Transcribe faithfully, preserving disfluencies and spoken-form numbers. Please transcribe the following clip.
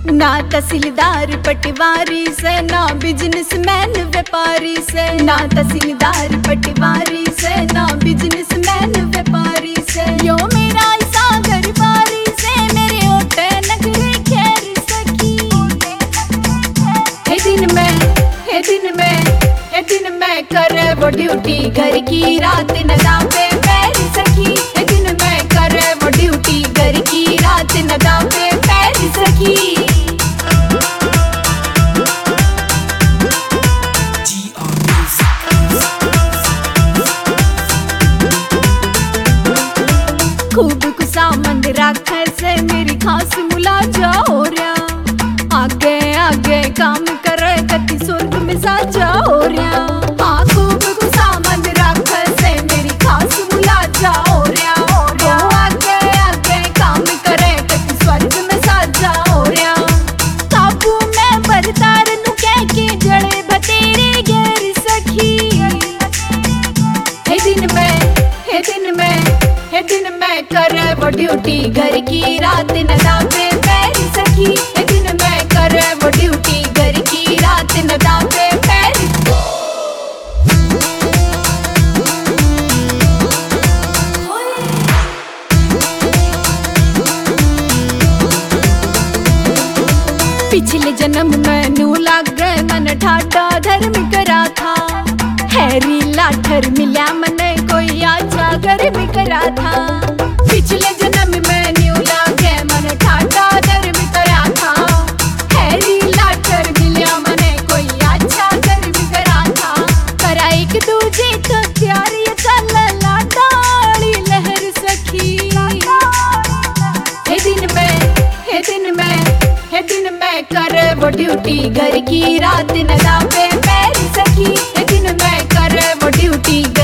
ना तहसीलदार पटवारी से, ना बिजनेसमैन व्यापारी से, ना तहसीलदार पटवारी से, ना बिजनेसमैन व्यापारी से। यो मेरा सागर बारी से मेरे ओटे नगरे खैर सखी। हे दिन में हे दिन में हे दिन में करे वो ड्यूटी घर की, रात न दावे पैर सखी। हे दिन में करे वो ड्यूटी घर की, रात न दावे पैर सखी। खूब कुसा मंद राखे से मेरी खास मुलाजा हो रहा। आगे आगे काम करे कति स्वर्ग में साजा हो रहा। हाँ खूब कुसा मंद राखे से मेरी खास मुलाजा हो रहा। आगे आगे काम करे कति स्वर्ग में साजा हो रहा। काबू में बरतार नु कह के जड़े बतेरे गैर सखी। हे दिन में हे दिन में हे दिन में करे वो ड्यूटी घर की, रात न दावे पैर सखी। हे दिन में करे वो ड्यूटी घर की, रात न दावे पैर। पिछले जन्म में नू लागे मन ठाडा धर्म करा था। हैरी लाठर मिला मने कोई आजा गर्म करा था। पिछले जन्म में न्यू लागे मन ठाडा धर्म करा था। हैरी लाठर मिला मने कोई आजा गर्म करा था। करा एक दूजे तो प्यार ये चल लाडाली लहर सखी। हे दिन में हे दिन में हे दिन में करे वो ड्यूटी घर की, रात न दावे पैर सखी। हे दिन में करे वो ड्यूटी